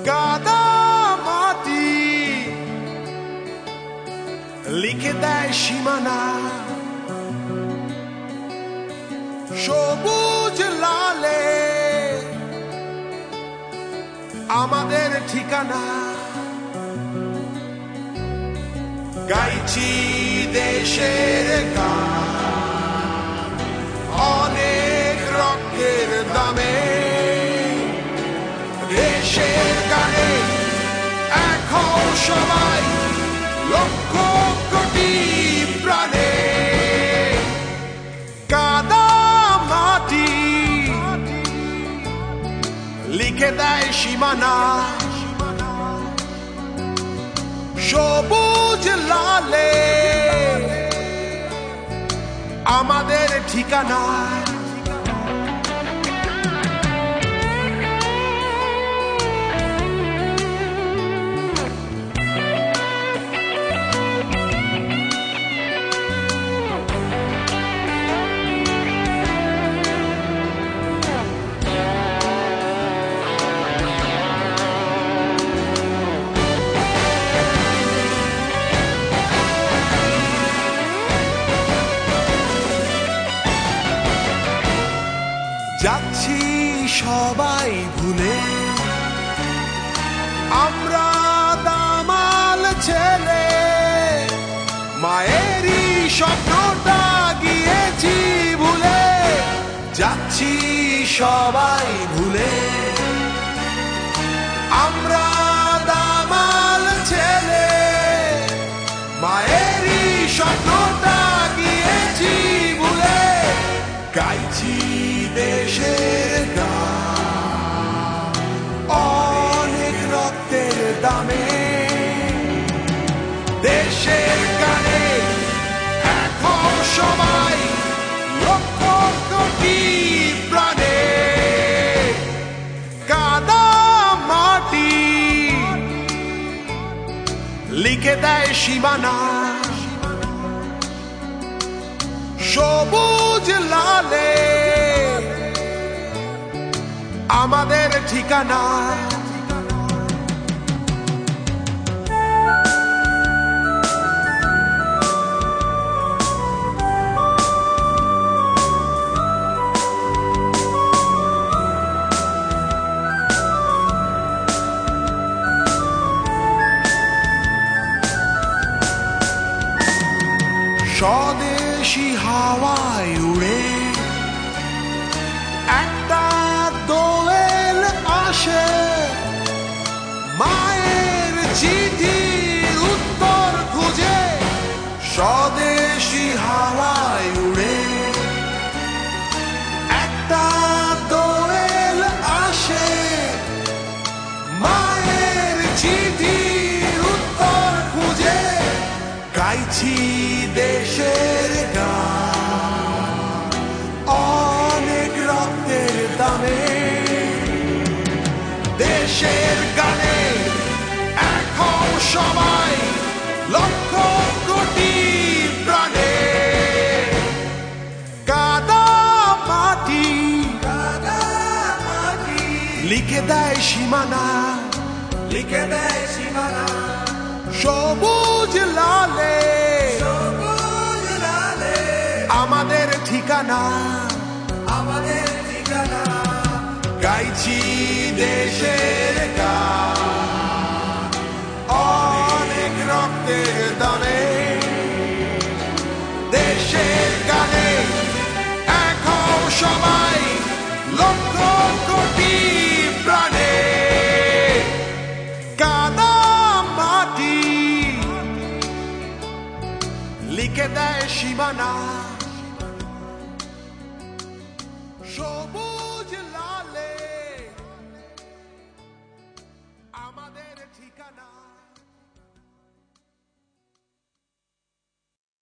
কাদা মাটি লিখে দেয় সীমানা, সবুজ লালে আমাদের ঠিকানা। গাইছি দেশের গান অনেক রক্তের দামে, দেশের গানে এখন সবাই লক্ষ কোটি প্রাণে। কাদা মাটি লিখে দেয় সীমানা, সবুজ লালে আমাদের ঠিকানা। যাচ্ছি সবাই ভুলে আমরা দামাল ছেলে, মায়েরই স্বপ্নটা গিয়েছি ভুলে। যাচ্ছি সবাই ভুলে আমরা দামাল ছেলে, মায়েরই স্বপ্নটা গিয়েছি ভুলে। গাইছি দেশের গান অনেক রক্তের দামে, দেশের গানে এখন সবাই লক্ষ কোটি প্রাণে। কাদা মাটি লিখে দেয় সীমানা, সবুজ লালে আমাদের ঠিকানা। স্বদেশী হাওয়ায় উড়ে একটা দোয়েল আসে, মায়ের চিঠির উত্তর খুঁজে। স্বদেশী হাওয়ায় উড়ে একটা দোয়েল আসে, মায়ের চিঠির উত্তর খুঁজে। গাইছি দেশের গান অনেক রক্তের দামে, দেশের গানে এখন সবাই লক্ষ কোটি প্রাণে। কাদা মাটি লিখে দেয় সীমানা, লিখে দেয় সীমানা, সবুজ লালে আমাদের ঠিকানা, আমাদের ঠিকানা। গাইছি দেশের গান অনেক রক্তের দামে, দেশের গানে এখন সবাই লক্ষ কোটি প্রাণে। কাদা মাটি লিখে দেয় সীমানা, সবুজ লালে আমাদের ঠিকানা।